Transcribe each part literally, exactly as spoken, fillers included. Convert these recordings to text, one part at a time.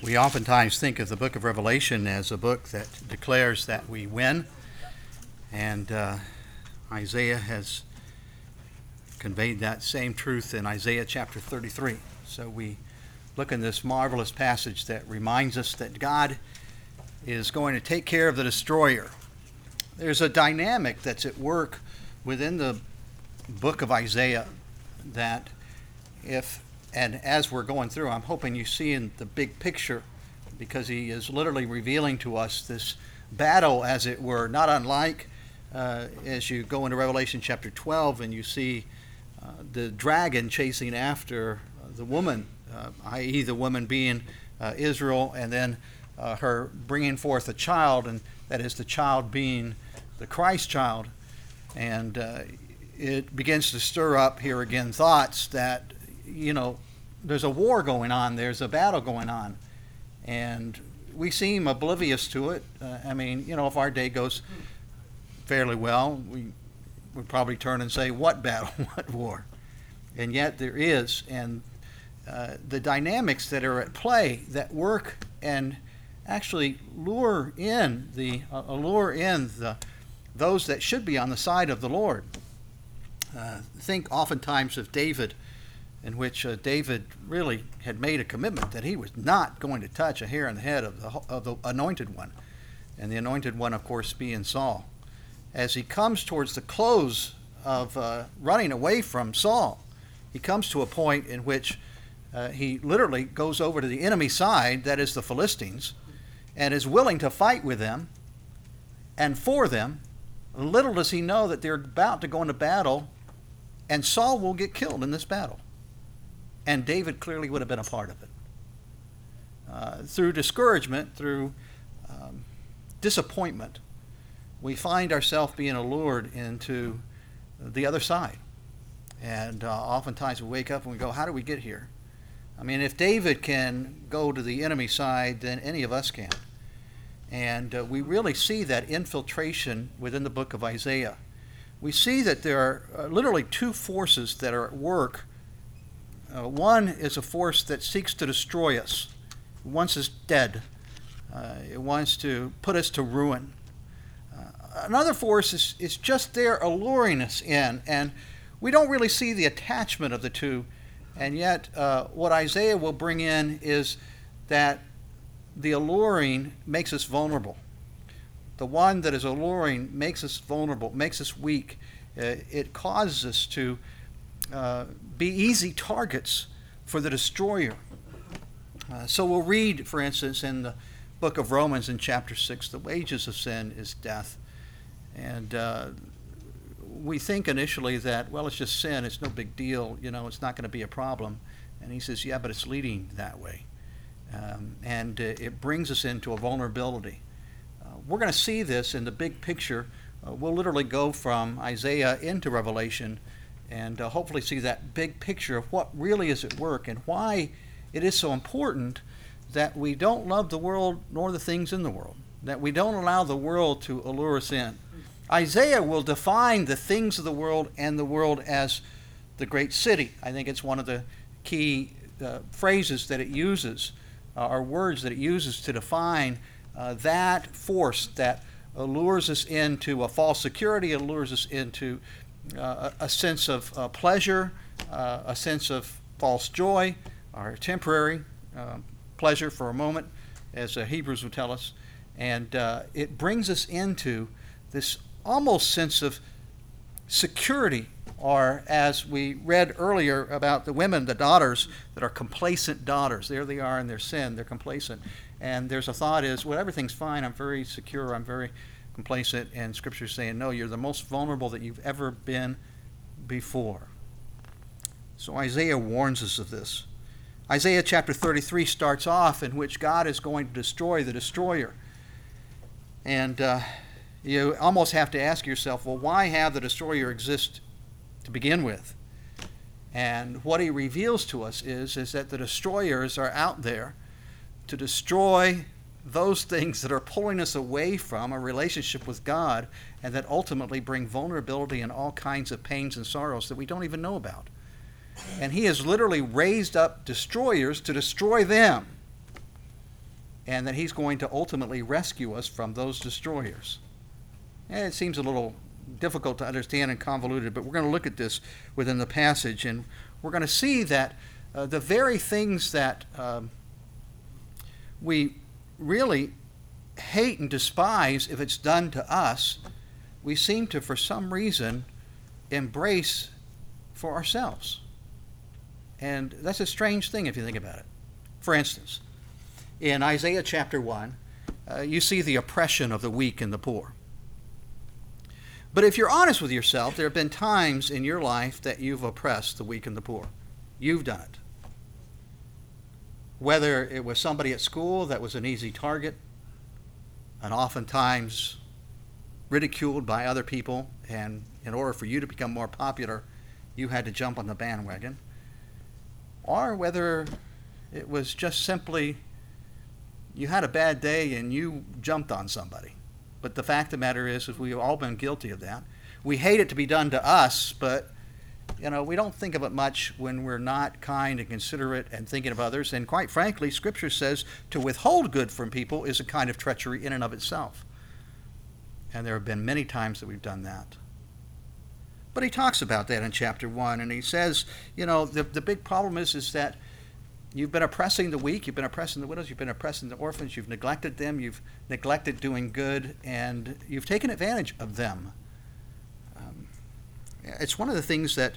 We oftentimes think of the book of Revelation as a book that declares that we win, and uh, Isaiah has conveyed that same truth in Isaiah chapter thirty-three. So we look in this marvelous passage that reminds us that God is going to take care of the destroyer. There's a dynamic that's at work within the book of Isaiah that if And as we're going through, I'm hoping you see in the big picture, because he is literally revealing to us this battle, as it were, not unlike uh, as you go into Revelation chapter twelve and you see uh, the dragon chasing after the woman, uh, that is the woman being uh, Israel, and then uh, her bringing forth a child, and that is the child being the Christ child. And uh, it begins to stir up here again thoughts that, you know, there's a war going on, there's a battle going on, and we seem oblivious to it. Uh, I mean, you know, if our day goes fairly well, we would probably turn and say, what battle, what war? And yet there is, and uh, the dynamics that are at play that work and actually lure in the, uh, allure in the those that should be on the side of the Lord. Uh, think oftentimes of David, in which uh, David really had made a commitment that he was not going to touch a hair on the head of the, of the anointed one. And the anointed one, of course, being Saul. As he comes towards the close of uh, running away from Saul, he comes to a point in which uh, he literally goes over to the enemy side, that is the Philistines, and is willing to fight with them and for them. Little does he know that they're about to go into battle, and Saul will get killed in this battle. And David clearly would have been a part of it. Uh, through discouragement, through um, disappointment, we find ourselves being allured into the other side. And uh, oftentimes we wake up and we go, how do we get here? I mean, if David can go to the enemy side, then any of us can. And uh, we really see that infiltration within the book of Isaiah. We see that there are uh, literally two forces that are at work. Uh, one is a force that seeks to destroy us. It wants us dead. Uh, it wants to put us to ruin. Uh, another force is, is just there alluring us in, and we don't really see the attachment of the two. And yet uh, what Isaiah will bring in is that the alluring makes us vulnerable. The one that is alluring makes us vulnerable, makes us weak. Uh, it causes us to Uh, be easy targets for the destroyer. Uh, so we'll read, for instance, in the book of Romans in chapter six, the wages of sin is death. And uh, we think initially that, well, it's just sin, it's no big deal, you know, it's not going to be a problem. And he says, yeah, but it's leading that way. Um, and uh, it brings us into a vulnerability. Uh, we're going to see this in the big picture. Uh, we'll literally go from Isaiah into Revelation and uh, hopefully see that big picture of what really is at work and why it is so important that we don't love the world nor the things in the world, that we don't allow the world to allure us in. Isaiah will define the things of the world and the world as the great city. I think it's one of the key uh, phrases that it uses, uh, or words that it uses to define uh, that force that allures us into a false security, allures us into Uh, a, a sense of uh, pleasure, uh, a sense of false joy, or temporary uh, pleasure for a moment, as uh, Hebrews would tell us. And uh, it brings us into this almost sense of security, or as we read earlier about the women, the daughters that are complacent daughters. There they are in their sin, they're complacent. And there's a thought is, well, everything's fine, I'm very secure, I'm very complacent, and Scripture is saying, no, you're the most vulnerable that you've ever been before. So Isaiah warns us of this. Isaiah chapter thirty-three starts off in which God is going to destroy the destroyer. And uh, you almost have to ask yourself, well, why have the destroyer exist to begin with? And what he reveals to us is, is that the destroyers are out there to destroy those things that are pulling us away from a relationship with God, and that ultimately bring vulnerability and all kinds of pains and sorrows that we don't even know about. And he has literally raised up destroyers to destroy them. and that he's going to ultimately rescue us from those destroyers. And it seems a little difficult to understand and convoluted, but we're going to look at this within the passage, and we're going to see that uh, the very things that um, we really hate and despise if it's done to us, we seem to, for some reason, embrace for ourselves. And that's a strange thing if you think about it. For instance, in Isaiah chapter one, uh, you see the oppression of the weak and the poor. But if you're honest with yourself, there have been times in your life that you've oppressed the weak and the poor. You've done it. Whether it was somebody at school that was an easy target, and oftentimes ridiculed by other people, and in order for you to become more popular, you had to jump on the bandwagon. Or whether it was just simply you had a bad day and you jumped on somebody. But the fact of the matter is, is we've all been guilty of that. We hate it to be done to us, but you know, we don't think of it much when we're not kind and considerate and thinking of others. And quite frankly, Scripture says to withhold good from people is a kind of treachery in and of itself. And there have been many times that we've done that. But he talks about that in chapter one, and he says, you know, the, the big problem is, is that you've been oppressing the weak, you've been oppressing the widows, you've been oppressing the orphans, you've neglected them, you've neglected doing good, and you've taken advantage of them. Um, it's one of the things that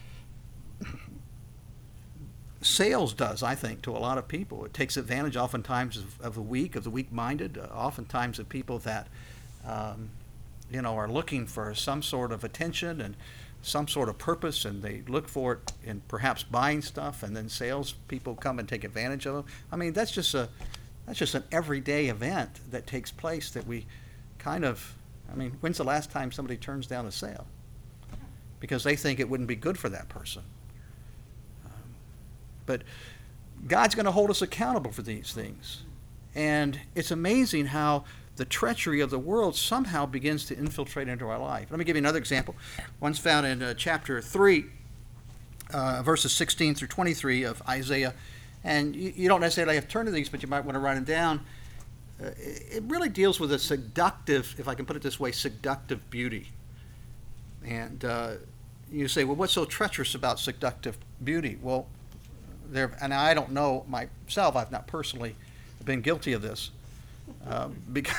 sales does, I think, to a lot of people. It takes advantage oftentimes of, of the weak, of the weak-minded, uh, oftentimes of people that, um, you know, are looking for some sort of attention and some sort of purpose, and they look for it in perhaps buying stuff, and then sales people come and take advantage of them. I mean, that's just a that's just an everyday event that takes place that we kind of, I mean, when's the last time somebody turns down a sale because they think it wouldn't be good for that person? Um, but God's going to hold us accountable for these things. And it's amazing how the treachery of the world somehow begins to infiltrate into our life. Let me give you another example. One's found in uh, chapter three, uh, verses sixteen through twenty-three of Isaiah. And you, you don't necessarily have to turn to these, but you might want to write them down. Uh, it really deals with a seductive, if I can put it this way, seductive beauty. And uh, you say, well, what's so treacherous about seductive beauty? Well, there, and I don't know myself, I've not personally been guilty of this. Um, because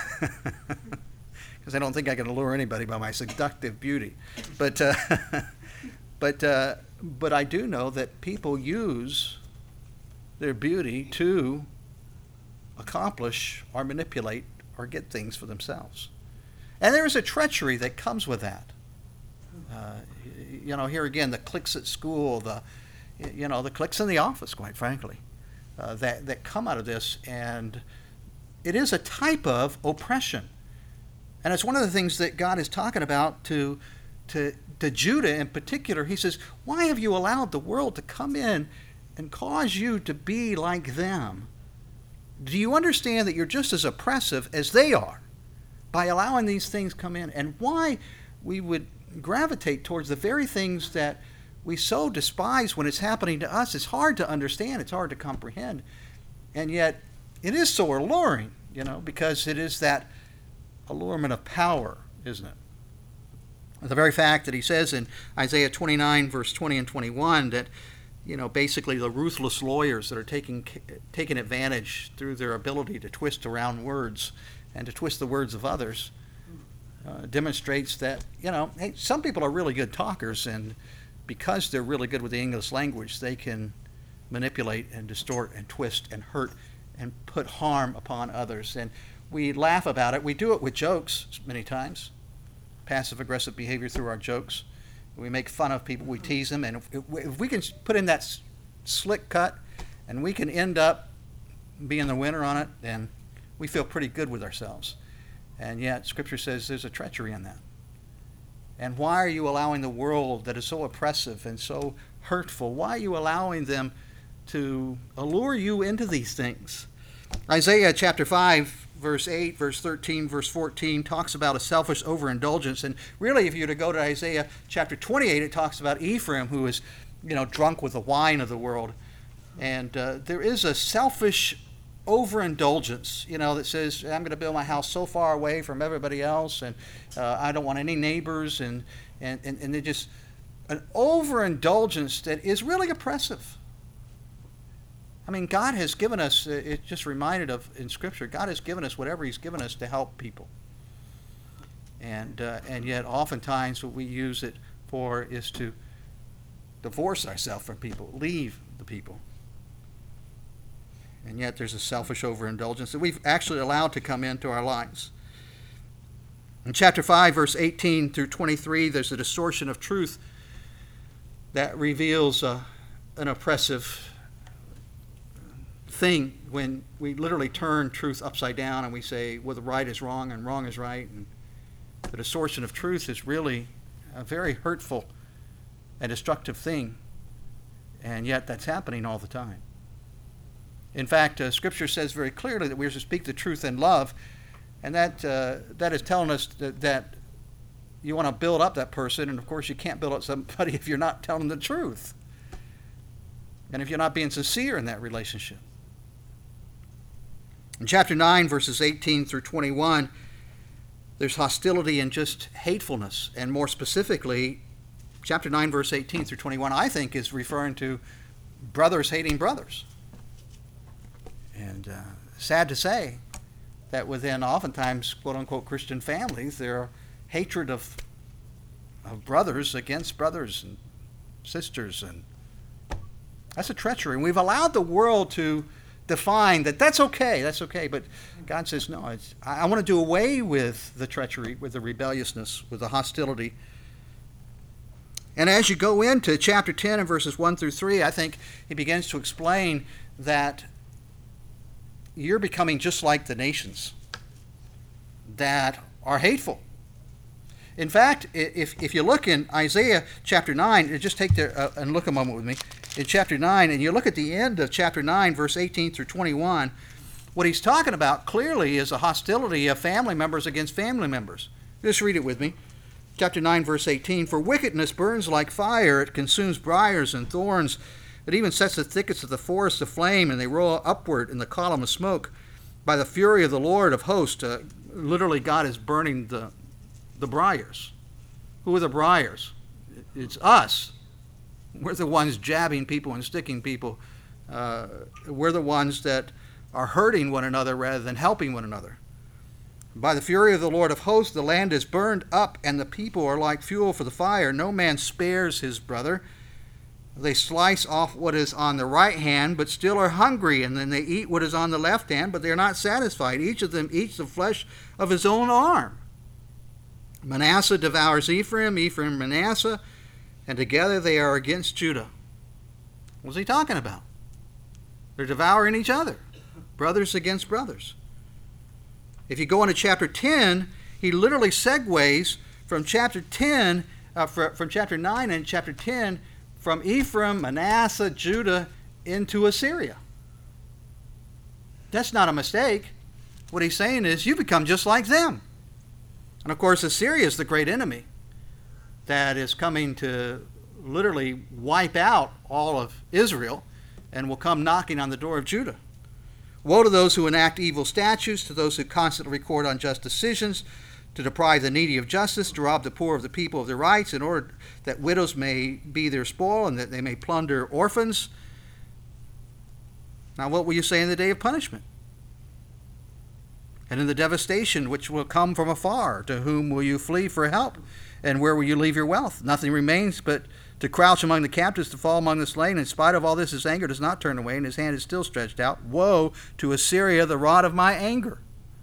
I don't think I can allure anybody by my seductive beauty, but uh, but uh, but I do know that people use their beauty to accomplish or manipulate or get things for themselves, and there is a treachery that comes with that. Uh, you know, here again, the cliques at school, the you know the cliques in the office, quite frankly, uh, that that come out of this, and it is a type of oppression. And it's one of the things that God is talking about to, to, to Judah in particular. He says, why have you allowed the world to come in and cause you to be like them? Do you understand that you're just as oppressive as they are by allowing these things come in? And why we would gravitate towards the very things that we so despise when it's happening to us, it's hard to understand, it's hard to comprehend. And yet, it is so alluring, you know, because it is that allurement of power, isn't it? The very fact that he says in Isaiah twenty-nine, verse twenty and twenty-one, that, you know, basically the ruthless lawyers that are taking taking advantage through their ability to twist around words and to twist the words of others, uh, demonstrates that, you know, hey, some people are really good talkers, and because they're really good with the English language, they can manipulate and distort and twist and hurt and put harm upon others. And we laugh about it. We do it with jokes many times, passive-aggressive behavior through our jokes. We make fun of people. We tease them. And if, if we can put in that slick cut and we can end up being the winner on it, then we feel pretty good with ourselves. And yet, Scripture says there's a treachery in that. And why are you allowing the world that is so oppressive and so hurtful, why are you allowing them to allure you into these things? Isaiah chapter five, verse eight, verse thirteen, verse fourteen talks about a selfish overindulgence. And really, if you were to go to Isaiah chapter twenty-eight, it talks about Ephraim, who is, you know, drunk with the wine of the world. And uh, there is a selfish overindulgence, you know, that says, I'm going to build my house so far away from everybody else, and uh, I don't want any neighbors, and, and, and, and they're just an overindulgence that is really oppressive. I mean, God has given us, it's just reminded of in Scripture, God has given us whatever He's given us to help people. And, uh, and yet oftentimes what we use it for is to divorce ourselves from people, leave the people. And yet there's a selfish overindulgence that we've actually allowed to come into our lives. In chapter five, verse eighteen through twenty-three, there's a distortion of truth that reveals uh, an oppressive thing when we literally turn truth upside down and we say, well, the right is wrong and wrong is right. And the distortion of truth is really a very hurtful and destructive thing. And yet that's happening all the time. In fact, uh, Scripture says very clearly that we are to speak the truth in love, and that uh, that is telling us that, that you want to build up that person, and of course you can't build up somebody if you're not telling the truth, and if you're not being sincere in that relationship. In chapter nine, verses eighteen through twenty-one, there's hostility and just hatefulness, and more specifically, chapter nine, verse eighteen through twenty-one, I think is referring to brothers hating brothers. And uh, sad to say that within oftentimes quote-unquote Christian families, there are hatred of, of brothers against brothers and sisters. And that's a treachery. And we've allowed the world to define that that's okay, that's okay. But God says, no, it's, I, I want to do away with the treachery, with the rebelliousness, with the hostility. And as you go into chapter ten and verses one through three, I think he begins to explain that you're becoming just like the nations that are hateful. In fact, if if you look in Isaiah chapter nine, just take there uh, and look a moment with me. In chapter nine, and you look at the end of chapter nine, verse eighteen through twenty-one, what he's talking about clearly is a hostility of family members against family members. Just read it with me. Chapter nine, verse eighteen, for wickedness burns like fire, it consumes briars and thorns, it even sets the thickets of the forest aflame, and they roll upward in the column of smoke. By the fury of the Lord of hosts, uh, literally God is burning the, the briars. Who are the briars? It's us. We're the ones jabbing people and sticking people. Uh, we're the ones that are hurting one another rather than helping one another. By the fury of the Lord of hosts, the land is burned up, and the people are like fuel for the fire. No man spares his brother. They slice off what is on the right hand, but still are hungry, and then they eat what is on the left hand, but they are not satisfied. Each of them eats the flesh of his own arm. Manasseh devours Ephraim, Ephraim Manasseh, and together they are against Judah. What's he talking about? They're devouring each other, brothers against brothers. If you go into chapter ten, he literally segues from chapter ten, uh, from chapter nine and chapter ten, from Ephraim, Manasseh, Judah, into Assyria. That's not a mistake. What he's saying is, you become just like them. And of course, Assyria is the great enemy that is coming to literally wipe out all of Israel and will come knocking on the door of Judah. Woe to those who enact evil statutes, to those who constantly record unjust decisions, to deprive the needy of justice, to rob the poor of the people of their rights, in order that widows may be their spoil and that they may plunder orphans. Now, what will you say in the day of punishment? And in the devastation which will come from afar, to whom will you flee for help? And where will you leave your wealth? Nothing remains but to crouch among the captives, to fall among the slain. In spite of all this, his anger does not turn away, and his hand is still stretched out. Woe to Assyria, the rod of my anger.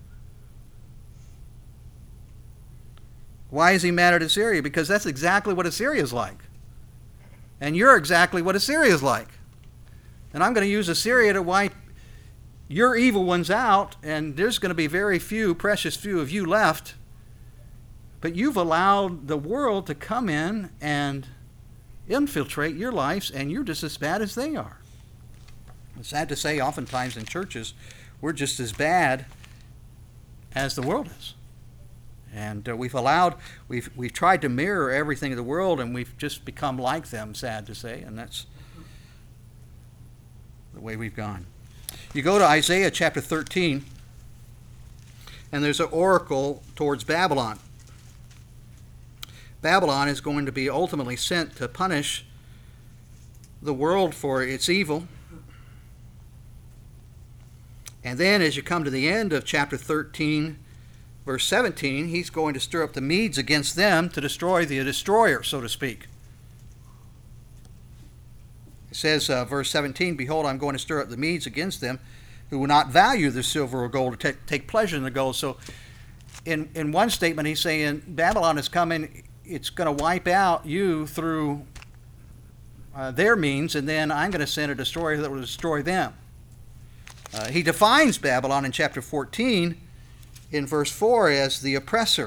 Why is he mad at Assyria? Because that's exactly what Assyria is like. And you're exactly what Assyria is like. And I'm going to use Assyria to wipe your evil ones out, and there's going to be very few, precious few of you left. But you've allowed the world to come in and infiltrate your lives, and you're just as bad as they are. It's sad to say, oftentimes in churches, we're just as bad as the world is. And uh, we've allowed, we've we've tried to mirror everything in the world, and we've just become like them, sad to say, and that's the way we've gone. You go to Isaiah chapter thirteen, and there's an oracle towards Babylon. Babylon is going to be ultimately sent to punish the world for its evil. And then as you come to the end of chapter thirteen, verse seventeen, he's going to stir up the Medes against them to destroy the destroyer, so to speak. It says, uh, verse seventeen, "Behold, I'm going to stir up the Medes against them, who will not value the silver or gold, to take, take pleasure in the gold." So in, in one statement, he's saying Babylon is coming, it's going to wipe out you through uh, their means, and then I'm going to send a destroyer that will destroy them. Uh, he defines Babylon in chapter fourteen, in verse four, as the oppressor.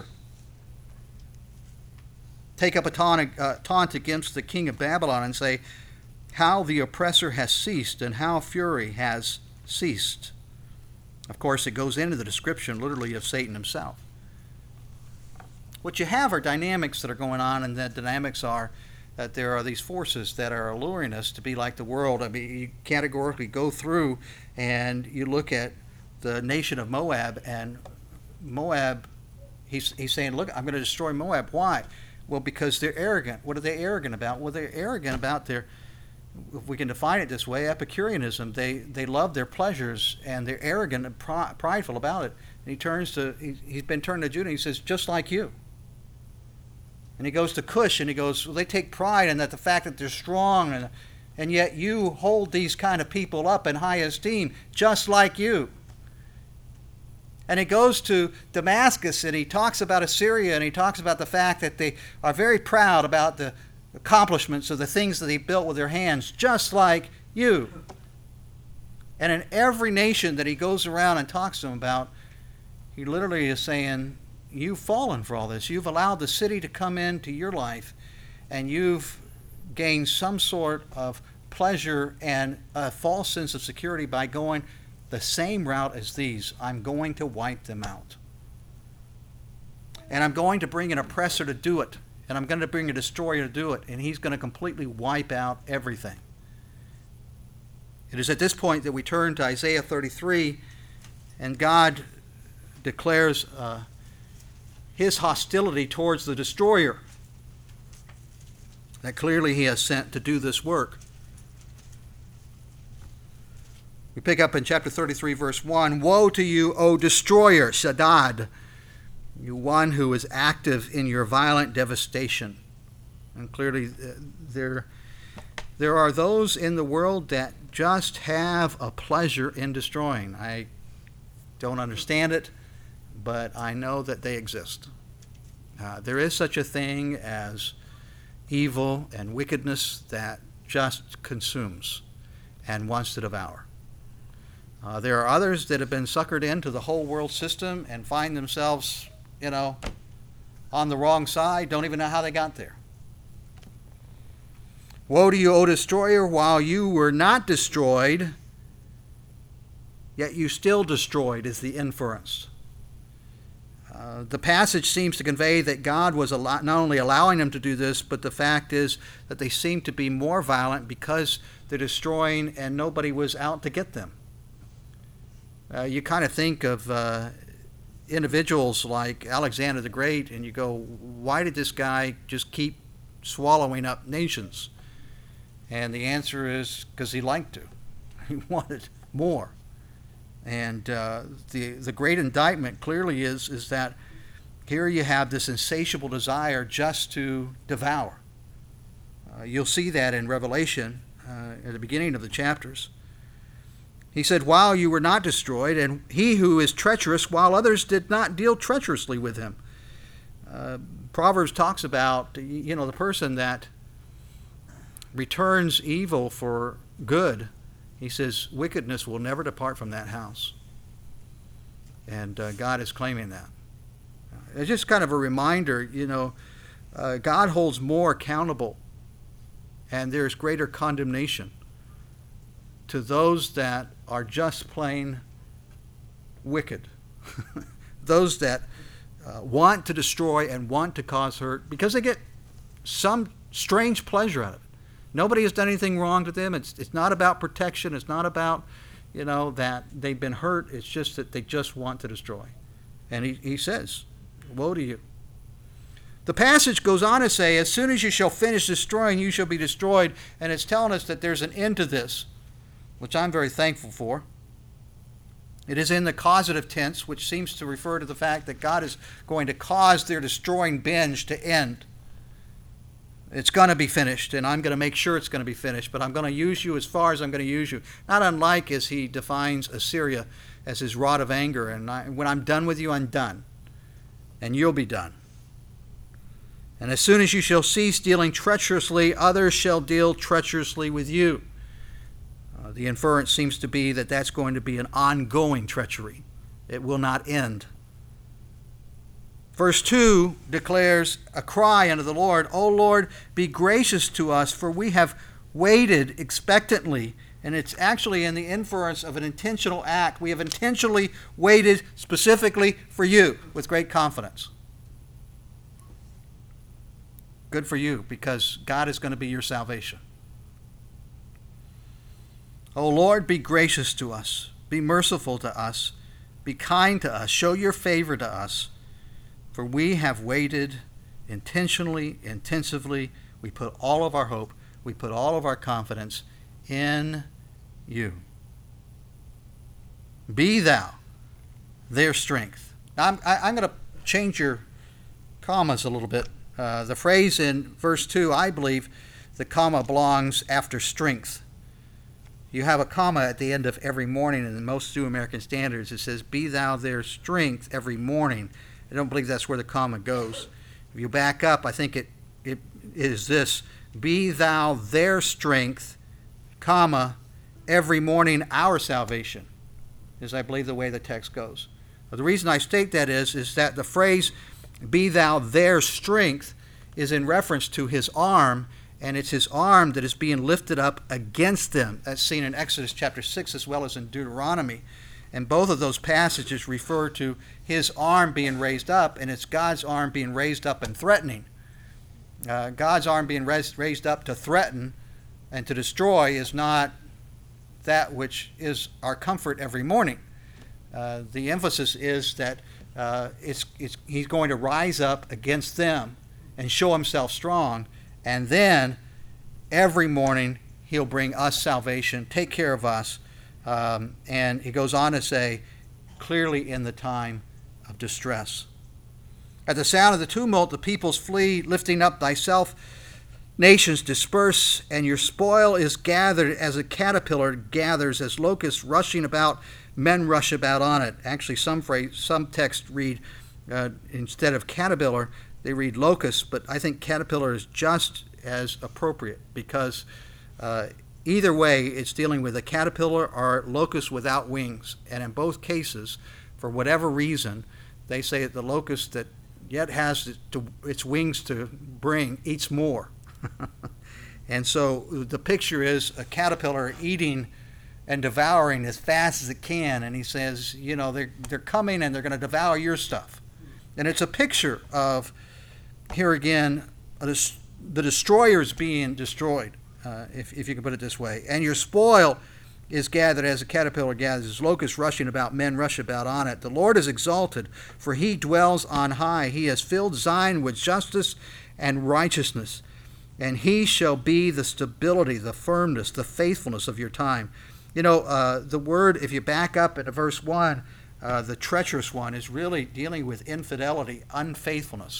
Take up a taunt, uh, taunt against the king of Babylon and say, "How the oppressor has ceased, and how fury has ceased." Of course, it goes into the description literally of Satan himself. What you have are dynamics that are going on, and the dynamics are that there are these forces that are alluring us to be like the world. I mean, you categorically go through and you look at the nation of Moab, and Moab, he's, he's saying, look, I'm going to destroy Moab. Why? Well, because they're arrogant. What are they arrogant about? Well, they're arrogant about their, if we can define it this way, Epicureanism. They they love their pleasures, and they're arrogant and prideful about it. And he turns to, he, he's been turned to Judah, and he says, just like you. And he goes to Cush, and he goes, well, they take pride in that the fact that they're strong, and, and yet you hold these kind of people up in high esteem, just like you. And he goes to Damascus, and he talks about Assyria, and he talks about the fact that they are very proud about the accomplishments of the things that they built with their hands, just like you. And in every nation that he goes around and talks to them about, he literally is saying, you've fallen for all this. You've allowed the city to come into your life, and you've gained some sort of pleasure and a false sense of security by going the same route as these. I'm going to wipe them out. And I'm going to bring an oppressor to do it. And I'm going to bring a destroyer to do it. And he's going to completely wipe out everything. It is at this point that we turn to Isaiah thirty-three, and God declares uh, his hostility towards the destroyer that clearly he has sent to do this work. We pick up in chapter thirty-three, verse one, "Woe to you, O destroyer, Shaddad, you one who is active in your violent devastation." And clearly uh, there, there are those in the world that just have a pleasure in destroying. I don't understand it, but I know that they exist. Uh, there is such a thing as evil and wickedness that just consumes and wants to devour. Uh, there are others that have been suckered into the whole world system and find themselves, you know, on the wrong side, don't even know how they got there. "Woe to you, O destroyer, while you were not destroyed, yet you still destroyed," is the inference. Uh, the passage seems to convey that God was allow- not only allowing them to do this, but the fact is that they seem to be more violent because they're destroying and nobody was out to get them. Uh, you kind of think of uh, individuals like Alexander the Great, and you go, why did this guy just keep swallowing up nations? And the answer is because he liked to. He wanted more. And uh, the the great indictment clearly is, is that here you have this insatiable desire just to devour. Uh, you'll see that in Revelation uh, at the beginning of the chapters. He said, "While you were not destroyed, and he who is treacherous, while others did not deal treacherously with him." Uh, Proverbs talks about, you know, the person that returns evil for good. He says, wickedness will never depart from that house. And uh, God is claiming that. It's just kind of a reminder, you know, uh, God holds more accountable, and there's greater condemnation to those that are just plain wicked. Those that uh, want to destroy and want to cause hurt because they get some strange pleasure out of it. Nobody has done anything wrong to them. It's it's not about protection. It's not about, you know, that they've been hurt. It's just that they just want to destroy. And he, he says, woe to you. The passage goes on to say, as soon as you shall finish destroying, you shall be destroyed. And it's telling us that there's an end to this, which I'm very thankful for. It is in the causative tense, which seems to refer to the fact that God is going to cause their destroying binge to end. It's going to be finished, and I'm going to make sure it's going to be finished, but I'm going to use you as far as I'm going to use you. Not unlike as he defines Assyria as his rod of anger, and I, when I'm done with you, I'm done, and you'll be done. And as soon as you shall cease dealing treacherously, others shall deal treacherously with you. Uh, the inference seems to be that that's going to be an ongoing treachery. It will not end. Verse two declares a cry unto the Lord, O Lord, be gracious to us, for we have waited expectantly. And it's actually in the inference of an intentional act. We have intentionally waited specifically for you with great confidence. Good for you, because God is going to be your salvation. O Lord, be gracious to us. Be merciful to us. Be kind to us. Show your favor to us. For we have waited intentionally, intensively. We put all of our hope, we put all of our confidence in you. Be thou their strength. Now, I'm, I, I'm going to change your commas a little bit. Uh, the phrase in verse two, I believe the comma belongs after strength. You have a comma at the end of every morning, and in most New American Standards it says, be thou their strength every morning. I don't believe that's where the comma goes. If you back up, I think it, it is this, be thou their strength, comma, every morning our salvation, is I believe the way the text goes. But the reason I state that is, is that the phrase, be thou their strength, is in reference to his arm, and it's his arm that is being lifted up against them. That's seen in Exodus chapter six as well as in Deuteronomy. And both of those passages refer to his arm being raised up, and it's God's arm being raised up and threatening. Uh, God's arm being raised, raised up to threaten and to destroy is not that which is our comfort every morning. Uh, the emphasis is that uh, it's, it's, he's going to rise up against them and show himself strong, and then every morning he'll bring us salvation, take care of us. Um, and he goes on to say, clearly in the time of distress. At the sound of the tumult, the peoples flee, lifting up thyself. Nations disperse, and your spoil is gathered as a caterpillar gathers, as locusts rushing about, men rush about on it. Actually, some phrase, some texts read, uh, instead of caterpillar, they read locust, but I think caterpillar is just as appropriate, because uh, either way, it's dealing with a caterpillar or locust without wings. And in both cases, for whatever reason, they say that the locust that yet has to, its wings to bring eats more. And so the picture is a caterpillar eating and devouring as fast as it can. And he says, you know, they're, they're coming and they're going to devour your stuff. And it's a picture of, here again, a, the destroyers being destroyed. Uh, if, if you can put it this way. And your spoil is gathered as a caterpillar gathers, as locusts rushing about, men rush about on it. The Lord is exalted, for he dwells on high. He has filled Zion with justice and righteousness, and he shall be the stability, the firmness, the faithfulness of your time. You know, uh, the word, if you back up at verse one, uh, the treacherous one is really dealing with infidelity, unfaithfulness.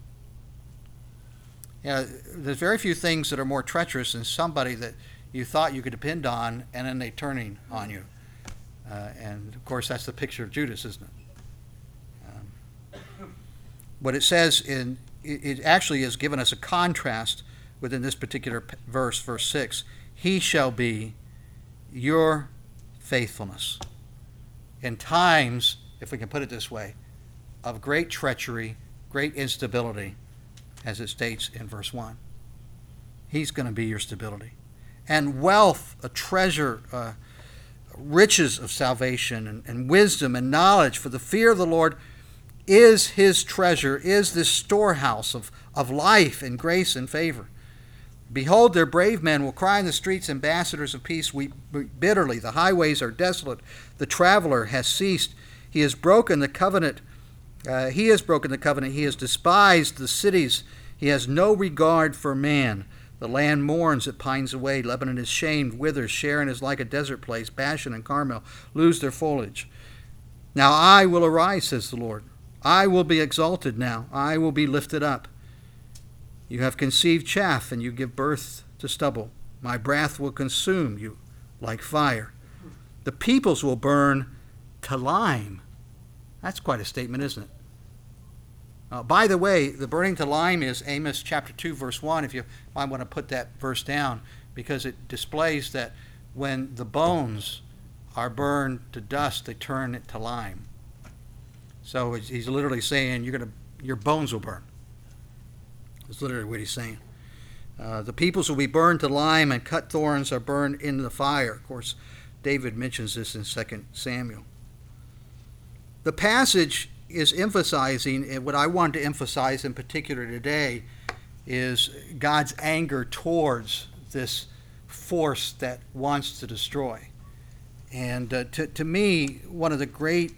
You know, there's very few things that are more treacherous than somebody that you thought you could depend on, and then they turning on you. Uh, and, of course, that's the picture of Judas, isn't it? Um, what it says, in it, it actually has given us a contrast within this particular verse, verse six. He shall be your faithfulness. In times, if we can put it this way, of great treachery, great instability, as it states in verse one. He's going to be your stability. And wealth, a treasure, uh, riches of salvation, and, and wisdom and knowledge, for the fear of the Lord is his treasure, is this storehouse of, of life and grace and favor. Behold, their brave men will cry in the streets, ambassadors of peace weep bitterly. The highways are desolate. The traveler has ceased. He has broken the covenant. Uh, he has broken the covenant. He has despised the cities. He has no regard for man. The land mourns, it pines away. Lebanon is shamed, withers. Sharon is like a desert place. Bashan and Carmel lose their foliage. Now I will arise, says the Lord. I will be exalted now. I will be lifted up. You have conceived chaff, and you give birth to stubble. My wrath will consume you like fire. The peoples will burn to lime. That's quite a statement, isn't it? Uh, by the way, the burning to lime is Amos chapter two, verse one, if you might want to put that verse down, because it displays that when the bones are burned to dust, they turn it to lime. So he's literally saying, you're gonna, your bones will burn. That's literally what he's saying. Uh, the peoples will be burned to lime, and cut thorns are burned in the fire. Of course, David mentions this in Second Samuel. The passage is emphasizing, and what I want to emphasize in particular today is God's anger towards this force that wants to destroy. And uh, to, to me, one of the great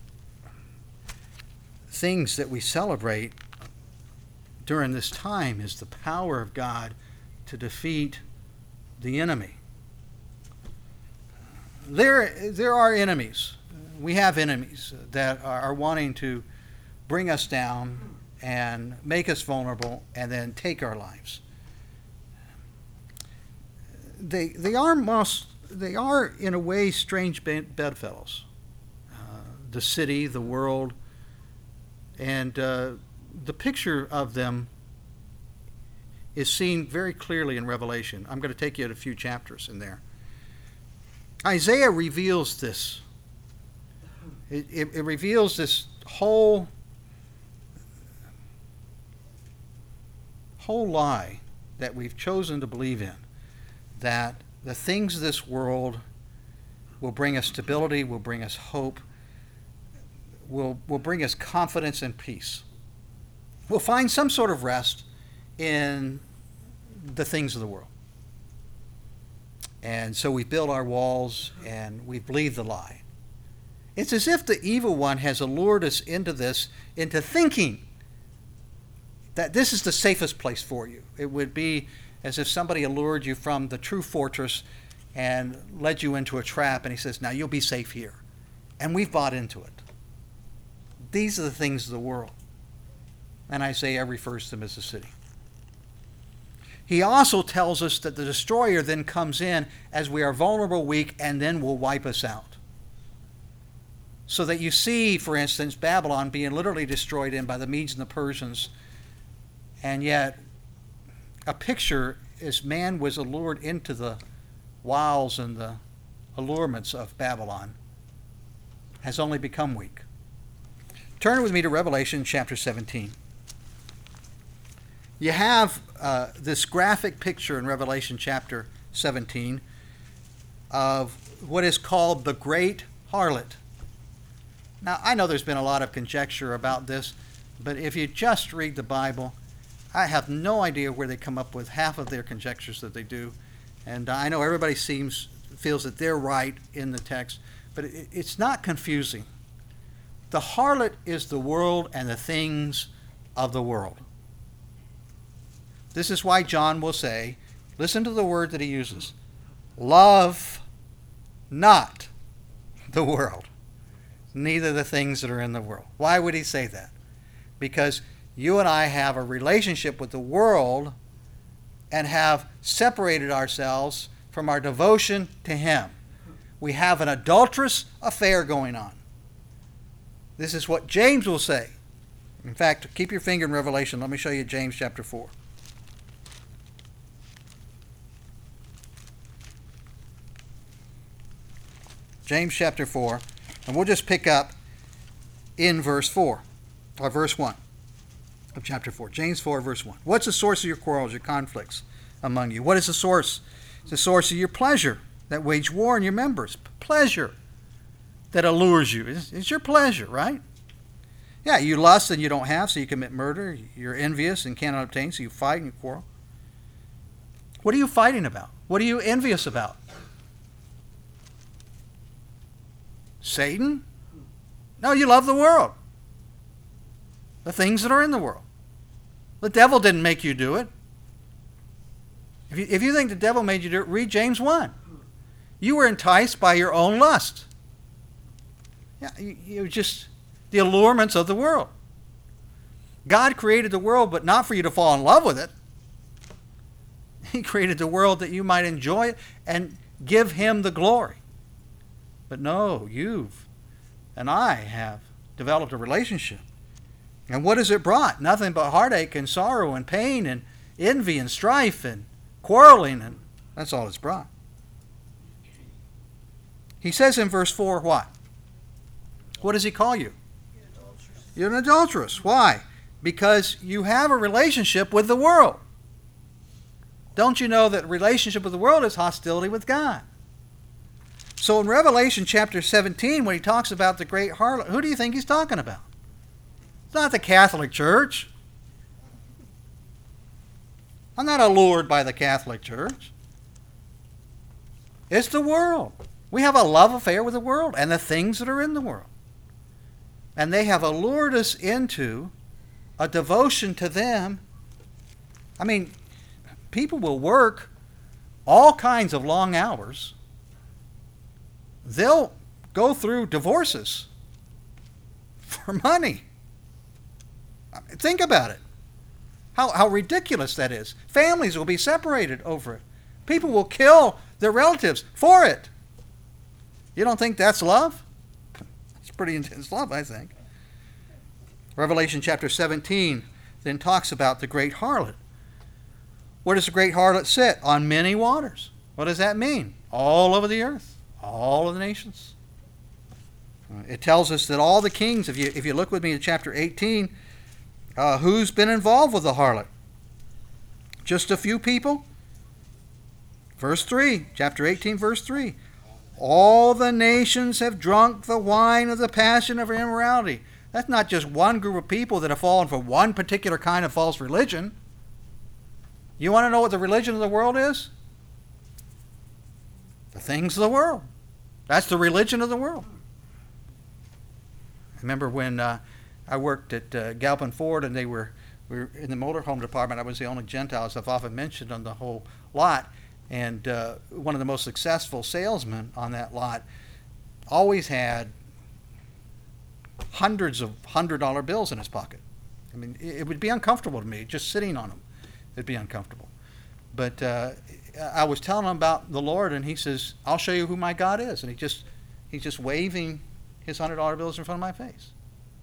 things that we celebrate during this time is the power of God to defeat the enemy. There, there are enemies. We have enemies that are wanting to bring us down and make us vulnerable and then take our lives. They, they are most, they are in a way strange bedfellows. Uh, the city, the world, and uh, the picture of them is seen very clearly in Revelation. I'm going to take you to a few chapters in there. Isaiah reveals this. It, it, it reveals this whole, whole lie that we've chosen to believe in, that the things of this world will bring us stability, will bring us hope, will, will bring us confidence and peace. We'll find some sort of rest in the things of the world. And so we build our walls and we believe the lie. It's as if the evil one has allured us into this, into thinking that this is the safest place for you. It would be as if somebody allured you from the true fortress and led you into a trap, and he says, now you'll be safe here. And we've bought into it. These are the things of the world. And Isaiah refers to them as the city. He also tells us that the destroyer then comes in as we are vulnerable, weak, and then will wipe us out. So that you see, for instance, Babylon being literally destroyed in by the Medes and the Persians, and yet a picture as man was allured into the wiles and the allurements of Babylon has only become weak. Turn with me to Revelation chapter seventeen. You have uh, this graphic picture in Revelation chapter seventeen of what is called the Great Harlot. Now, I know there's been a lot of conjecture about this, but if you just read the Bible, I have no idea where they come up with half of their conjectures that they do. And I know everybody seems feels that they're right in the text, but it, it's not confusing. The harlot is the world and the things of the world. This is why John will say, listen to the word that he uses, love not the world, neither the things that are in the world. Why would he say that? Because you and I have a relationship with the world and have separated ourselves from our devotion to him. We have an adulterous affair going on. This is what James will say. In fact, keep your finger in Revelation. Let me show you James chapter four. James chapter four, and we'll just pick up in verse four, or verse one of chapter four. James four, verse one. What's the source of your quarrels, your conflicts among you? What is the source? It's the source of your pleasure that wage war in your members. Pleasure that allures you. It's, it's your pleasure, right? Yeah, you lust and you don't have, so you commit murder. You're envious and cannot obtain, so you fight and you quarrel. What are you fighting about? What are you envious about? Satan? No, you love the world. The things that are in the world. The devil didn't make you do it. If you, if you think the devil made you do it, read James one. You were enticed by your own lust. Yeah, you, you just the allurements of the world. God created the world, but not for you to fall in love with it. He created the world that you might enjoy it and give him the glory. But no, you've and I have developed a relationship. And what has it brought? Nothing but heartache and sorrow and pain and envy and strife and quarreling, and that's all it's brought. He says in verse four, what? What does he call you? You're an adulteress. Why? Because you have a relationship with the world. Don't you know that relationship with the world is hostility with God? So in Revelation chapter seventeen, when he talks about the great harlot, who do you think he's talking about? It's not the Catholic Church. I'm not allured by the Catholic Church. It's the world. We have a love affair with the world and the things that are in the world. And they have allured us into a devotion to them. I mean, people will work all kinds of long hours. They'll go through divorces for money. Think about it. How, how ridiculous that is. Families will be separated over it. People will kill their relatives for it. You don't think that's love? It's pretty intense love, I think. Revelation chapter seventeen then talks about the great harlot. Where does the great harlot sit? On many waters. What does that mean? All over the earth. All of the nations. It tells us that all the kings, if you if you look with me in chapter eighteen, uh, who's been involved with the harlot? Just a few people? Verse three, chapter eighteen, verse three. All the nations have drunk the wine of the passion of immorality. That's not just one group of people that have fallen for one particular kind of false religion. You want to know what the religion of the world is? The things of the world. That's the religion of the world. I remember when uh, I worked at uh, Galpin Ford and they were, we were in the motorhome department. I was the only Gentile, as I've often mentioned, on the whole lot. And uh, one of the most successful salesmen on that lot always had hundreds of hundred dollar bills in his pocket. I mean, it, it would be uncomfortable to me just sitting on them. It'd be uncomfortable. But uh, I was telling him about the Lord, and he says, "I'll show you who my God is." And he just he's just waving his hundred dollar bills in front of my face.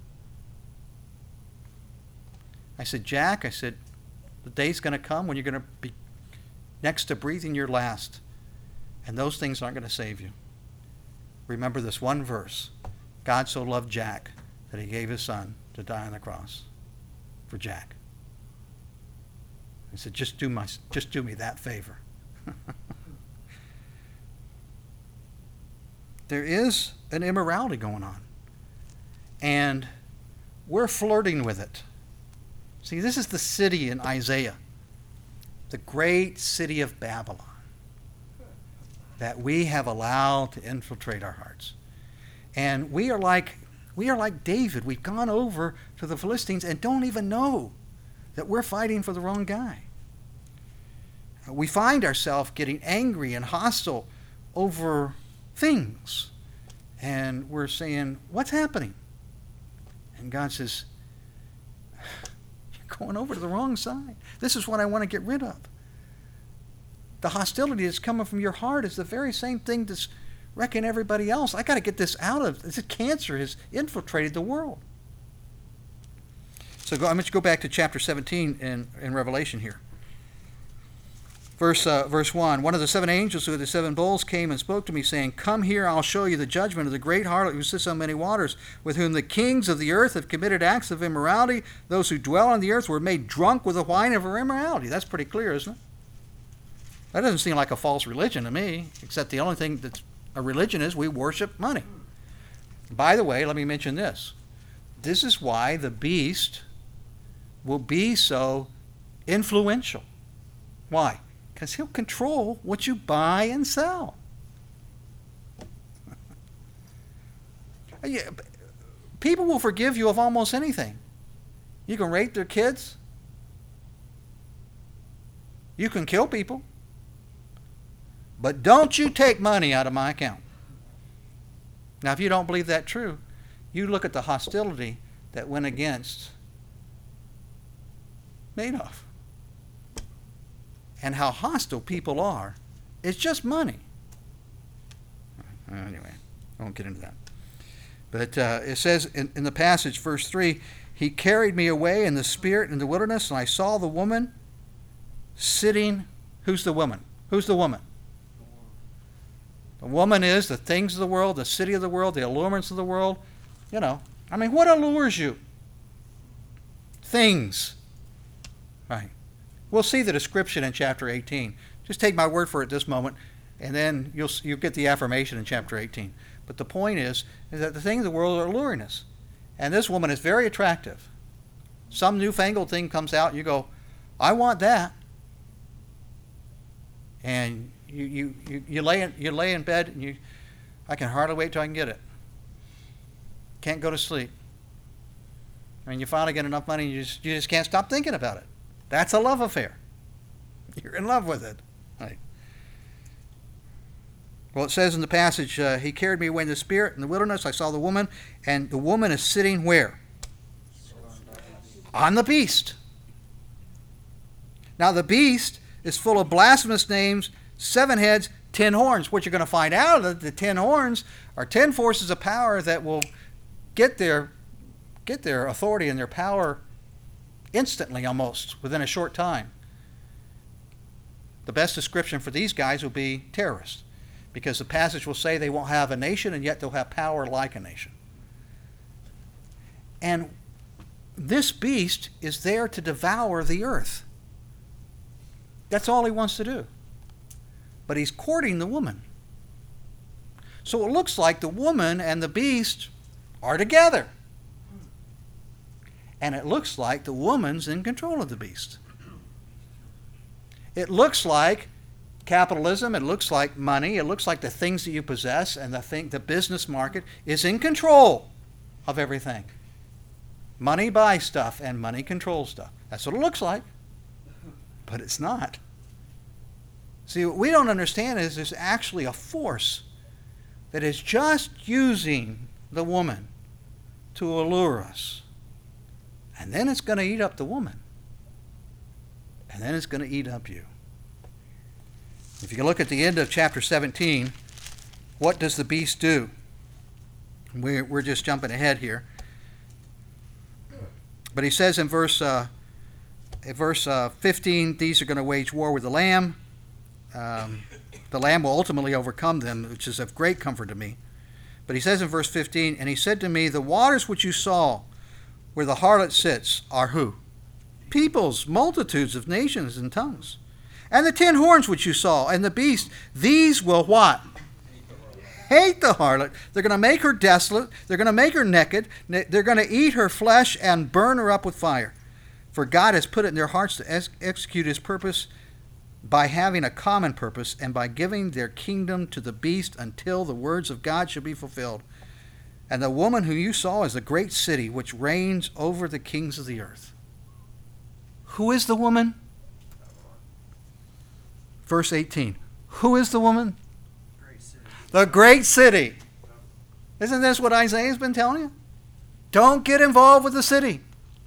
I said, "Jack," I said, "the day's going to come when you're going to be next to breathing your last, and those things aren't going to save you. Remember this one verse. God so loved Jack that he gave his son to die on the cross for Jack." I said, just do my, just do me that favor. There is an immorality going on, and we're flirting with it. See, this is the city in Isaiah, the great city of Babylon, that we have allowed to infiltrate our hearts. And we are like we are like David. We've gone over to the Philistines and don't even know that we're fighting for the wrong guy. We find ourselves getting angry and hostile over things. And we're saying, what's happening? And God says, you're going over to the wrong side. This is what I want to get rid of. The hostility that's coming from your heart is the very same thing that's wrecking everybody else. I got to get this out of. This cancer has infiltrated the world. So go, I'm going to go back to chapter seventeen in, in Revelation here. Verse uh, verse one. One of the seven angels who had the seven bowls came and spoke to me, saying, "Come here, I'll show you the judgment of the great harlot who sits on many waters, with whom the kings of the earth have committed acts of immorality. Those who dwell on the earth were made drunk with the wine of her immorality." That's pretty clear, isn't it? That doesn't seem like a false religion to me, except the only thing that's a religion is we worship money. By the way, let me mention this. This is why the beast will be so influential. Why? Because he'll control what you buy and sell. People will forgive you of almost anything. You can rape their kids. You can kill people. But don't you take money out of my account. Now, if you don't believe that true, you look at the hostility that went against Madoff. And how hostile people are. It's just money. Anyway, I won't get into that. But uh, it says in, in the passage, verse three, he carried me away in the spirit in the wilderness, and I saw the woman sitting. Who's the woman? Who's the woman? The woman is the things of the world, the city of the world, the allurements of the world. You know, I mean, what allures you? Things. Right. We'll see the description in chapter eighteen. Just take my word for it this moment, and then you'll you'll get the affirmation in chapter eighteen. But the point is, is that the things of the world are alluring us. And this woman is very attractive. Some newfangled thing comes out, you go, I want that. And you you, you, you lay in you lay in bed and you I can hardly wait till I can get it. Can't go to sleep. I mean, you finally get enough money and you just, you just can't stop thinking about it. That's a love affair. You're in love with it. Right. Well, it says in the passage, uh, he carried me away in the spirit in the wilderness. I saw the woman, and the woman is sitting where? On the beast. Now, the beast is full of blasphemous names, seven heads, ten horns. What you're going to find out is that the ten horns are ten forces of power that will get their, get their authority and their power instantly, almost, within a short time. The best description for these guys will be terrorists, because the passage will say they won't have a nation, and yet they'll have power like a nation. And this beast is there to devour the earth. That's all he wants to do. But he's courting the woman. So it looks like the woman and the beast are together. And it looks like the woman's in control of the beast. It looks like capitalism, it looks like money, it looks like the things that you possess and the thing, the business market is in control of everything. Money buys stuff and money controls stuff. That's what it looks like. But it's not. See, what we don't understand is there's actually a force that is just using the woman to allure us. And then it's going to eat up the woman. And then it's going to eat up you. If you look at the end of chapter seventeen, what does the beast do? We're, we're just jumping ahead here. But he says in verse uh, in verse uh, fifteen, these are going to wage war with the Lamb. Um, the Lamb will ultimately overcome them, which is of great comfort to me. But he says in verse fifteen, and he said to me, the waters which you saw where the harlot sits are who? Peoples, multitudes of nations and tongues. And the ten horns which you saw, and the beast, these will what? Hate the harlot. They're going to make her desolate. They're going to make her naked. They're going to eat her flesh and burn her up with fire. For God has put it in their hearts to ex- execute his purpose by having a common purpose and by giving their kingdom to the beast until the words of God shall be fulfilled. And the woman who you saw is the great city which reigns over the kings of the earth. Who is the woman? Verse eighteen. Who is the woman? Great city. The great city. Isn't this what Isaiah's been telling you? Don't get involved with the city.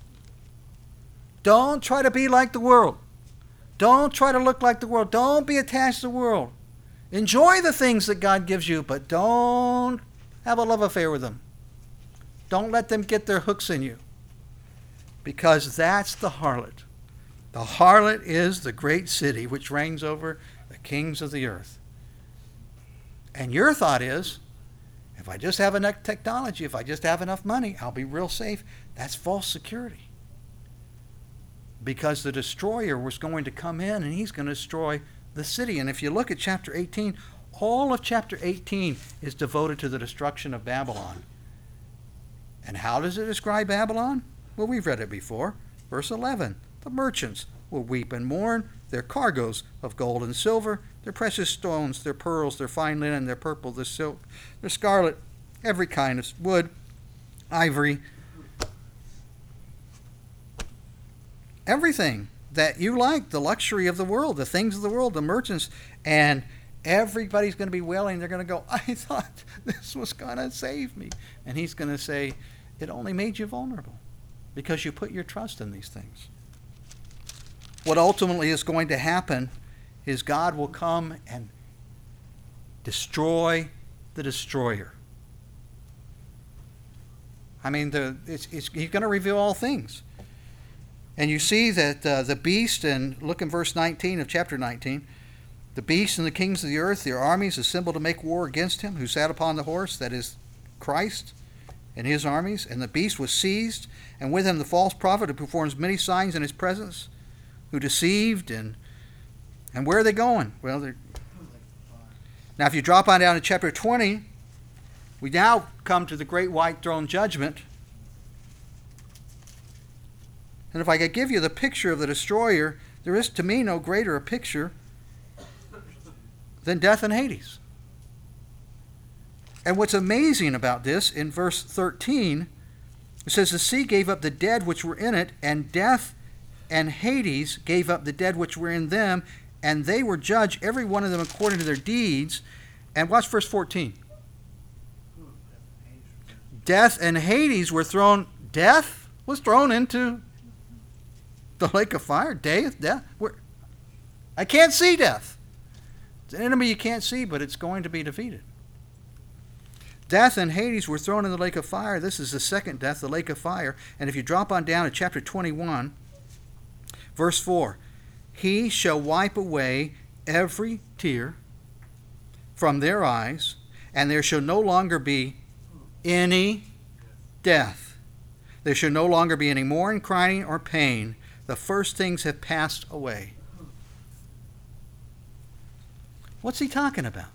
Don't try to be like the world. Don't try to look like the world. Don't be attached to the world. Enjoy the things that God gives you, but don't have a love affair with them. Don't let them get their hooks in you. Because that's the harlot. The harlot is the great city which reigns over the kings of the earth. And your thought is, if I just have enough technology, if I just have enough money, I'll be real safe. That's false security. Because the destroyer was going to come in and he's going to destroy the city. And if you look at chapter eighteen, all of chapter eighteen is devoted to the destruction of Babylon. And how does it describe Babylon? Well, we've read it before. Verse eleven. The merchants will weep and mourn, their cargoes of gold and silver, their precious stones, their pearls, their fine linen, their purple, their silk, their scarlet, every kind of wood, ivory, everything that you like, the luxury of the world, the things of the world, the merchants, and everybody's going to be wailing. They're going to go, I thought this was going to save me. And he's going to say, it only made you vulnerable because you put your trust in these things. What ultimately is going to happen is God will come and destroy the destroyer. I mean, the, it's, it's, he's going to reveal all things. And you see that uh, the beast, and look in verse nineteen of chapter nineteen, the beast and the kings of the earth, their armies assembled to make war against him, who sat upon the horse, that is Christ, and his armies. And the beast was seized, and with him the false prophet who performs many signs in his presence, who deceived, and and where are they going? Well, they're... Now, if you drop on down to chapter twenty, we now come to the great white throne judgment. And if I could give you the picture of the destroyer, there is to me no greater a picture than death and Hades. And what's amazing about this, in verse thirteen, it says, the sea gave up the dead which were in it, and death and Hades gave up the dead which were in them, and they were judged, every one of them according to their deeds. And watch verse fourteen. Death and Hades were thrown, death was thrown into the lake of fire. Death, death. Where? I can't see death. It's an enemy you can't see, but it's going to be defeated. Death and Hades were thrown in the lake of fire. This is the second death, the lake of fire. And if you drop on down to chapter twenty-one, verse four, he shall wipe away every tear from their eyes, and there shall no longer be any death. There shall no longer be any mourning, crying, or pain. The first things have passed away. What's he talking about?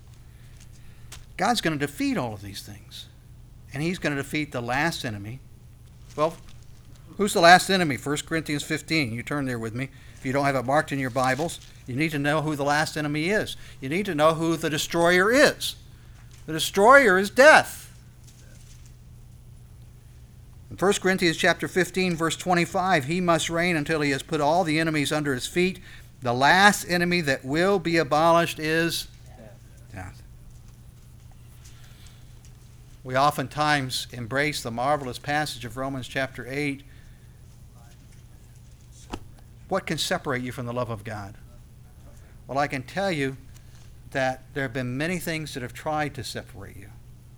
God's going to defeat all of these things. And he's going to defeat the last enemy. Well, who's the last enemy? First Corinthians fifteen. You turn there with me. If you don't have it marked in your Bibles, you need to know who the last enemy is. You need to know who the destroyer is. The destroyer is death. In First Corinthians chapter fifteen, verse twenty-five, he must reign until he has put all the enemies under his feet. The last enemy that will be abolished is death. death. We oftentimes embrace the marvelous passage of Romans chapter eight. What can separate you from the love of God? Well, I can tell you that there have been many things that have tried to separate you.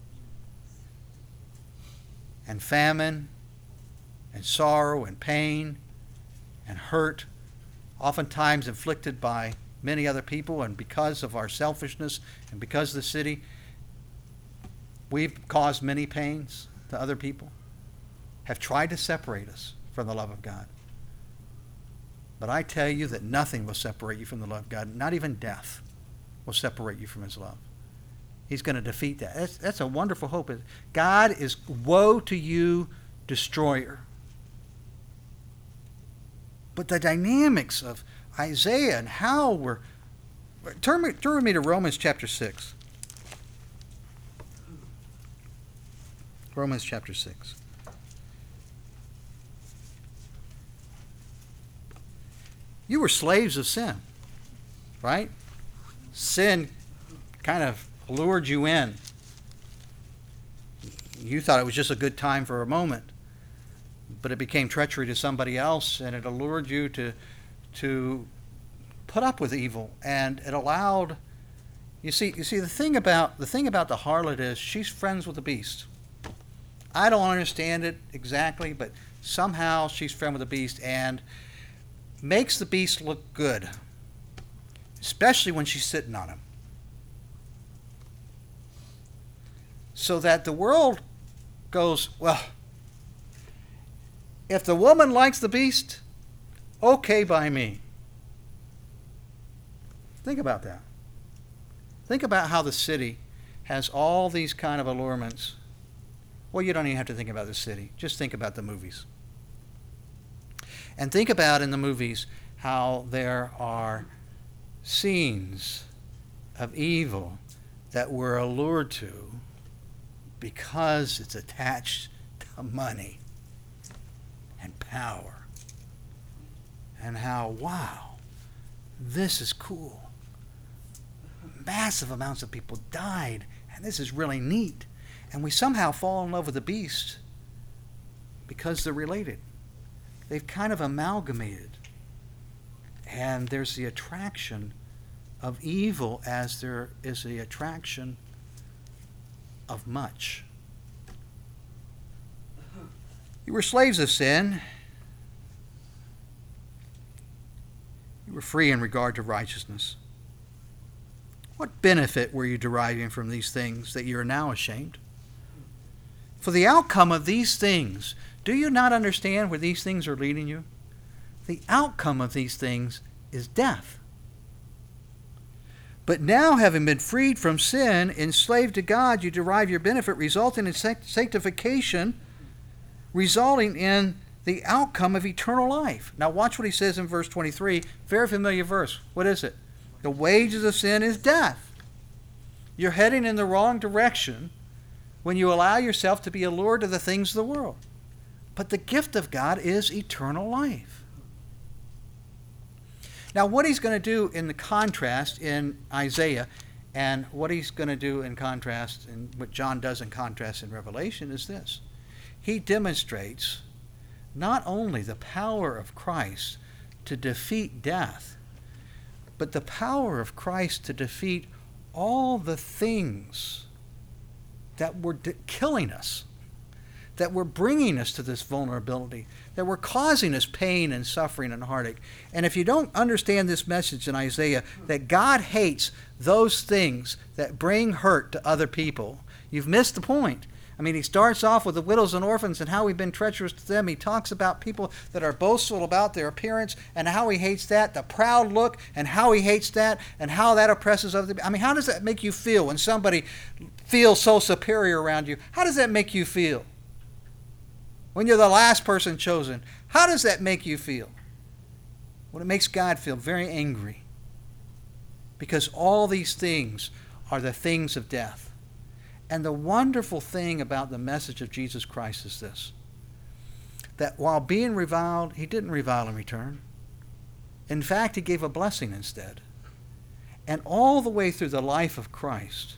And famine, and sorrow, and pain, and hurt, oftentimes inflicted by many other people, and because of our selfishness, and because of the city, we've caused many pains to other people, have tried to separate us from the love of God. But I tell you that nothing will separate you from the love of God, not even death will separate you from his love. He's going to defeat that. That's, that's a wonderful hope. God is woe to you, destroyer. But the dynamics of Isaiah and how we're... Turn, me, turn with me to Romans chapter six. Romans chapter six. You were slaves of sin, right? Sin kind of lured you in. You thought it was just a good time for a moment, but it became treachery to somebody else, and it allured you to to put up with evil, and it allowed. You see, you see the thing about the thing about the harlot is she's friends with the beast. I don't understand it exactly, but somehow she's friends with the beast and makes the beast look good, especially when she's sitting on him. So that the world goes, well, if the woman likes the beast, okay by me. Think about that. Think about how the city has all these kind of allurements. Well, you don't even have to think about the city. Just think about the movies. And think about in the movies how there are scenes of evil that we're allured to because it's attached to money and power. And how, wow, this is cool. Massive amounts of people died, and this is really neat. And we somehow fall in love with the beast because they're related. They've kind of amalgamated. And there's the attraction of evil as there is the attraction of much. You were slaves of sin. You were free in regard to righteousness. What benefit were you deriving from these things that you are now ashamed? For the outcome of these things, do you not understand where these things are leading you? The outcome of these things is death. But now, having been freed from sin, enslaved to God, you derive your benefit, resulting in sanctification, resulting in the outcome of eternal life. Now watch what he says in verse twenty-three. Very familiar verse. What is it? The wages of sin is death. You're heading in the wrong direction when you allow yourself to be allured to the things of the world. But the gift of God is eternal life. Now what he's going to do in the contrast in Isaiah and what he's going to do in contrast and what John does in contrast in Revelation is this. He demonstrates not only the power of Christ to defeat death, but the power of Christ to defeat all the things that were de- killing us, that were bringing us to this vulnerability, that were causing us pain and suffering and heartache. And if you don't understand this message in Isaiah, that God hates those things that bring hurt to other people, you've missed the point. I mean, he starts off with the widows and orphans and how we've been treacherous to them. He talks about people that are boastful about their appearance and how he hates that, the proud look and how he hates that, and how that oppresses other people. I mean, how does that make you feel when somebody feels so superior around you? How does that make you feel? When you're the last person chosen, how does that make you feel? Well, it makes God feel very angry, because all these things are the things of death. And the wonderful thing about the message of Jesus Christ is this, that while being reviled, he didn't revile in return. In fact, he gave a blessing instead. And all the way through the life of Christ,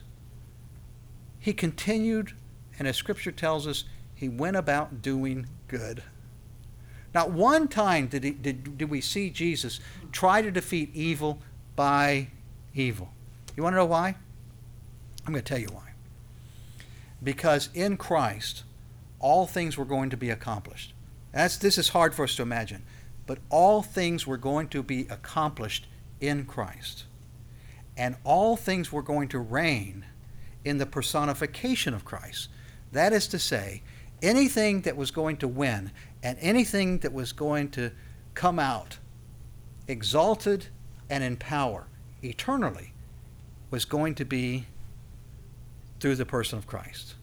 he continued, and as Scripture tells us, he went about doing good. Not one time did, he, did, did we see Jesus try to defeat evil by evil. You want to know why? I'm going to tell you why. Because in Christ, all things were going to be accomplished. That's, this is hard for us to imagine. But all things were going to be accomplished in Christ. And all things were going to reign in the personification of Christ. That is to say, anything that was going to win and anything that was going to come out exalted and in power eternally was going to be through the person of Christ.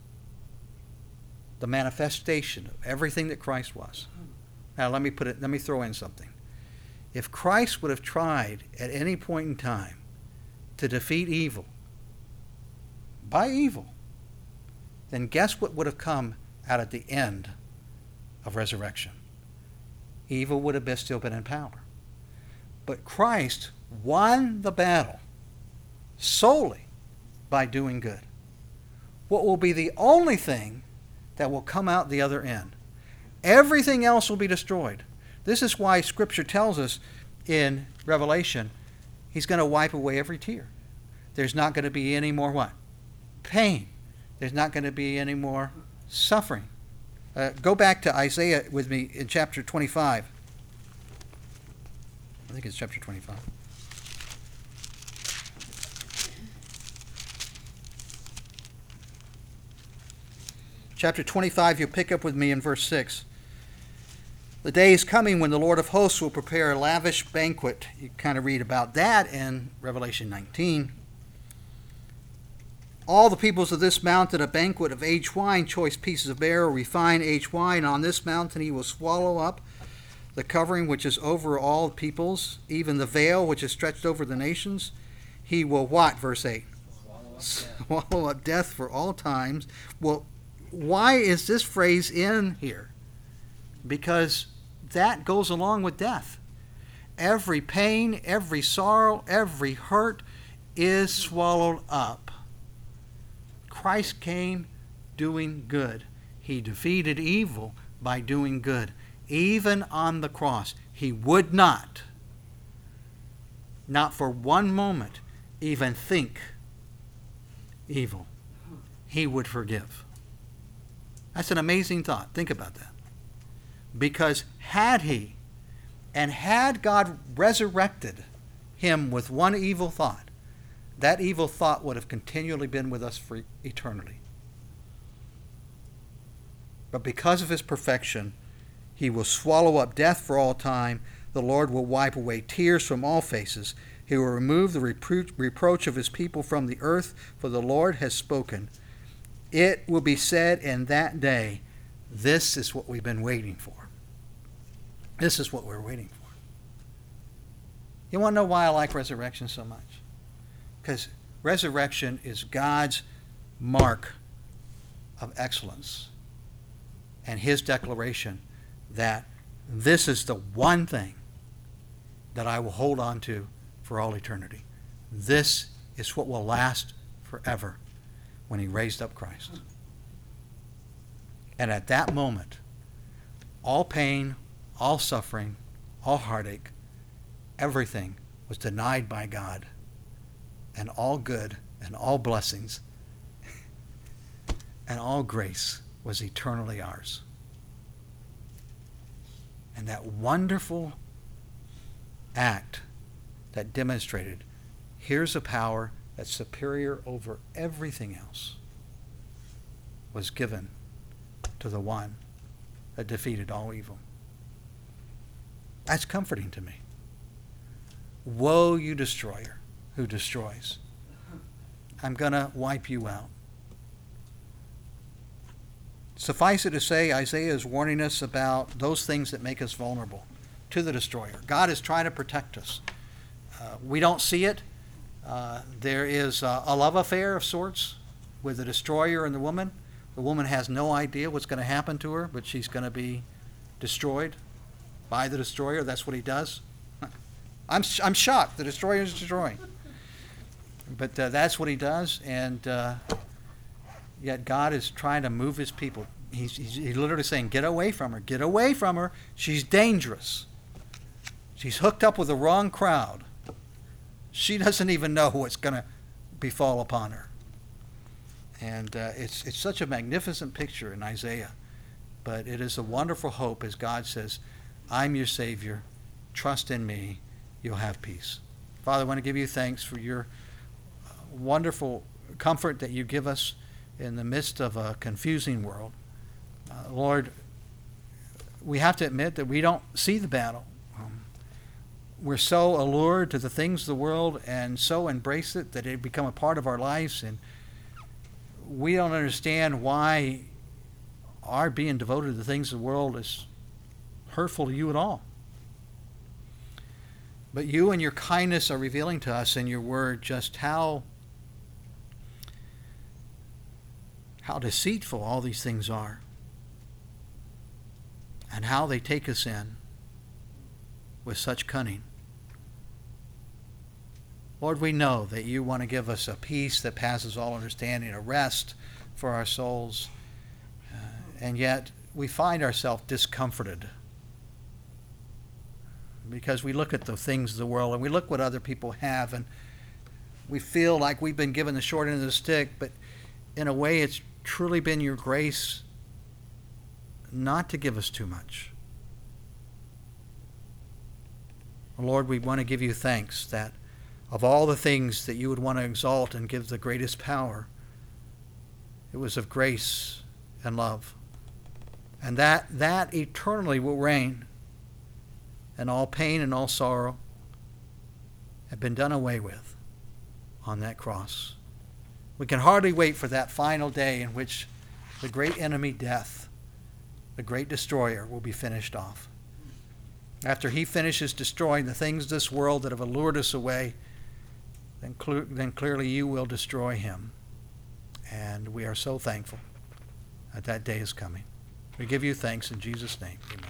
The manifestation of everything that Christ was. Now let me put it, let me throw in something. If Christ would have tried at any point in time to defeat evil by evil, then guess what would have come out at the end of resurrection? Evil would have still been in power. But Christ won the battle solely by doing good. What will be the only thing that will come out the other end? Everything else will be destroyed. This is why Scripture tells us in Revelation, he's going to wipe away every tear. There's not going to be any more what? Pain. There's not going to be any more suffering. Uh, go back to Isaiah with me in chapter twenty-five. I think it's chapter twenty-five. Chapter twenty-five, you'll pick up with me in verse six. The day is coming when the Lord of hosts will prepare a lavish banquet. You kind of read about that in Revelation nineteen. All the peoples of this mountain a banquet of aged wine, choice pieces of bear, refined aged wine. On this mountain he will swallow up the covering which is over all peoples, even the veil which is stretched over the nations. He will what? Verse eight. Swallow up, swallow up death for all times. Well, why is this phrase in here? Because that goes along with death. Every pain, every sorrow, every hurt is swallowed up. Christ came doing good. He defeated evil by doing good. Even on the cross, he would not, not for one moment, even think evil. He would forgive. That's an amazing thought. Think about that. Because had he, and had God resurrected him with one evil thought, that evil thought would have continually been with us for eternity. But because of his perfection, he will swallow up death for all time. The Lord will wipe away tears from all faces. He will remove the repro- reproach of his people from the earth, for the Lord has spoken. It will be said in that day, this is what we've been waiting for. This is what we're waiting for. You want to know why I like resurrection so much? Because resurrection is God's mark of excellence and his declaration that this is the one thing that I will hold on to for all eternity. This is what will last forever when he raised up Christ. And at that moment, all pain, all suffering, all heartache, everything was denied by God, and all good and all blessings and all grace was eternally ours. And that wonderful act that demonstrated here's a power that's superior over everything else was given to the one that defeated all evil. That's comforting to me. Woe, you destroyer who destroys. I'm going to wipe you out. Suffice it to say, Isaiah is warning us about those things that make us vulnerable to the destroyer. God is trying to protect us. Uh, we don't see it. Uh, there is uh, a love affair of sorts with the destroyer and the woman. The woman has no idea what's going to happen to her, but she's going to be destroyed by the destroyer. That's what he does. I'm I'm shocked. The destroyer is destroying. But uh, that's what he does, and uh, yet God is trying to move his people. He's, he's, he's literally saying, get away from her. Get away from her. She's dangerous. She's hooked up with the wrong crowd. She doesn't even know what's going to befall upon her. And uh, it's it's such a magnificent picture in Isaiah. But it is a wonderful hope as God says, I'm your Savior. Trust in me. You'll have peace. Father, I want to give you thanks for your wonderful comfort that you give us in the midst of a confusing world. Uh, Lord, we have to admit that we don't see the battle. Um, we're so allured to the things of the world and so embrace it that it become a part of our lives, and we don't understand why our being devoted to the things of the world is hurtful to you at all. But you and your kindness are revealing to us in your word just how how deceitful all these things are and how they take us in with such cunning. Lord, we know that you want to give us a peace that passes all understanding, a rest for our souls, uh, and yet we find ourselves discomforted because we look at the things of the world and we look what other people have, and we feel like we've been given the short end of the stick, but in a way it's truly been your grace not to give us too much. Lord, we want to give you thanks that of all the things that you would want to exalt and give the greatest power, it was of grace and love. And that, that eternally will reign, and all pain and all sorrow have been done away with on that cross. We can hardly wait for that final day in which the great enemy, death, the great destroyer, will be finished off. After he finishes destroying the things of this world that have allured us away, then, cl- then clearly you will destroy him. And we are so thankful that that day is coming. We give you thanks in Jesus' name. Amen.